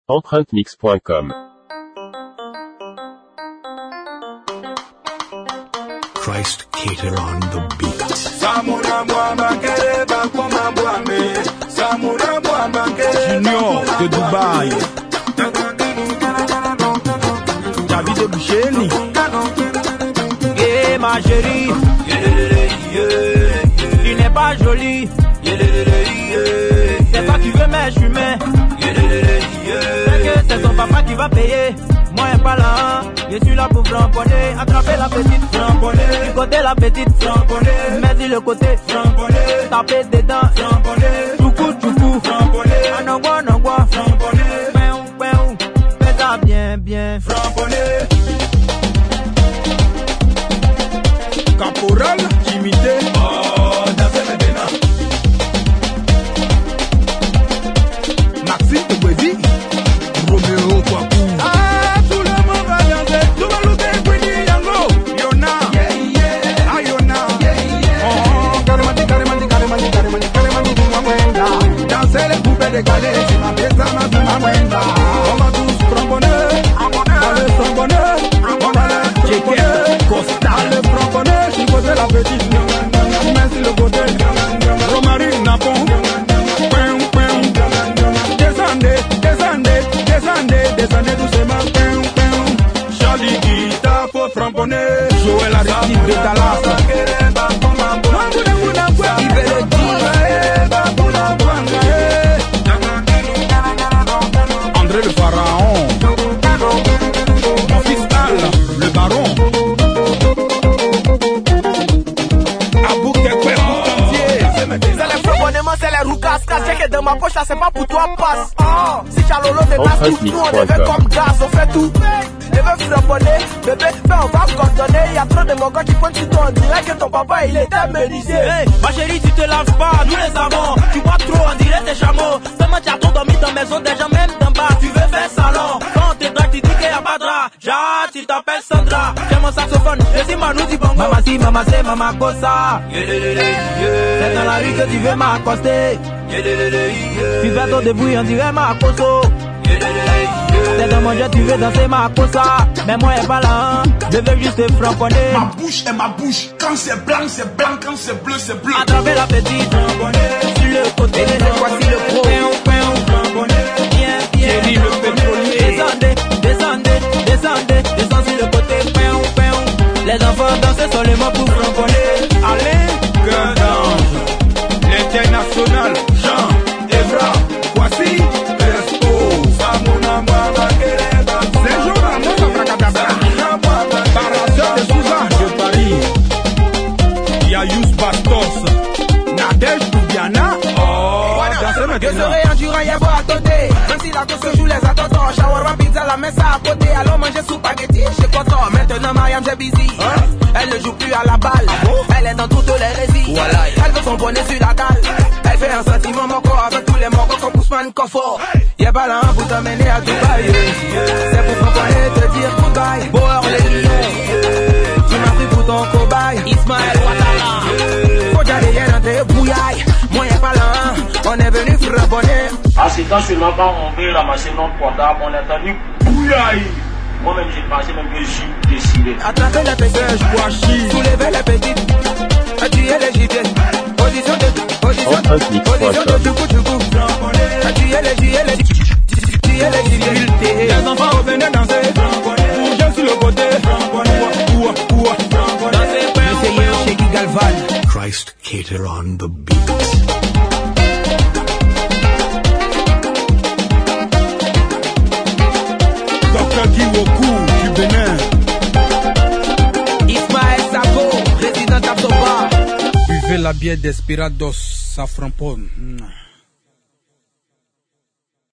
EmpreinteMix.com. Christ Cater on the beat. Junior de Dubaï. David de Boucheni. Et ma chérie, tu n'es pas jolie. C'est pas qui veut mais je suis mais. C'est ton papa qui va payer. Moi et pas là, je suis là pour framponner. Attraper la petite framponner. Du côté la petite framponner. Mais du le côté framponner. Taper dedans framponner. Toukou framponner. Anangwa framponner. Fais ça bien Framponner. Caporal, timidé. Oh, dansez maintenant. Maxime Tebouedi. Roméo Kwaku. Ah, tout le monde va danser. Tout le monde est Queenie Yango. Yona. Ah, Yona. Oh, Karimandi. Danser les poupées décalées. C'est ma maison, ma mwenda. On va tous framponner. Dans le framponner. On va les framponner. Costa. Le framponner. Je côté la petite. Merci le côté. Romari Napon. Descendez doucement. Charlie Guita faut framponner. Joël Aristide de Dallas. André le Pharaon. Mon fils Al, le baron. Abou Kekwe, C'est les framponnements, c'est les roucas. Caché que dans ma poche là c'est pas pour toi passe. Si Charlolo dépasse tout, nous on est comme gaz, on fait tout. Je veux framponner, bébé, on va coordonner. Y'a trop de mon gars qui pointent sur toi, on dirait que ton papa il était médisé. Hey, ma chérie, tu te laves pas, nous les savons. Tu bois trop, on dirait tes chameaux. Seulement tu as trop dormi dans maison, déjà même d'en bas. Tu veux faire salon, quand t'es droit, tu dis qu'il y a pas de drap. Ja, tu t'appelles Sandra, j'ai mon saxophone. Je dis Manu, dis bongo. Mama si, mama c'est, mama cosa. C'est dans la rue que tu veux m'accoster. Tu fais ton débrouille, on dirait ma coso. C'est dans mon jet, tu veux danser ma cosa. Mais moi et pas là, je veux juste framponner. Ma bouche est ma bouche. Quand c'est blanc, c'est blanc. Quand c'est bleu, c'est bleu. Attraper la petite framponner. Sur le côté, voici le pro. Bien. Thierry le pétrolier. Descendez sur le côté. Les enfants dansent seulement pour framponner. Alain Guedange. L'international Jean Evra. Voici Crespo. C'est jour à Barrasseur de Souza de Paris. Yayous Bastos. Nadège Toubiana. Oh, dansez Je maintenant. serai endurant, y'a beau à côté. Même si la course se joue les attendants. Shawarma, pizza, la messe à côté. Allons manger sous spaghetti. Chez content, maintenant Mariam, j'ai busy. Elle ne joue plus à la balle. Elle est dans toutes les récits. Elle veut son bonnet sur la dalle. Elle fait un sentiment mon corps avec tous les morts comme Ousmane Kofo. Y'a pas là pour t'amener à Dubaï. C'est pour comprendre te dire goodbye. Boer les lions. Tu m'as pris pour ton cobaye. Ismaël Ouattara. Faut d'aller rentrer bouillaille. Moi y'a pas là. On est venu framponner. Ah, c'est quand seulement quand on veut ramasser notre portable, on a entendu bouillaille. Moi-même, j'ai pensé même que j'ai décidé. Attraper les petites, soulever les petites, tuer les gibiers. Position de toukou, tuer les gibiers. Les enfants revenaient danser. Bougez sur le côté. Danser, essayer chez Guy Galvan. Christ Cater on the beat. Dr. Kiwoku du Bénin. Ismaël Sako, président Absoba. Buvez la bière d'Esperados, ça framponne.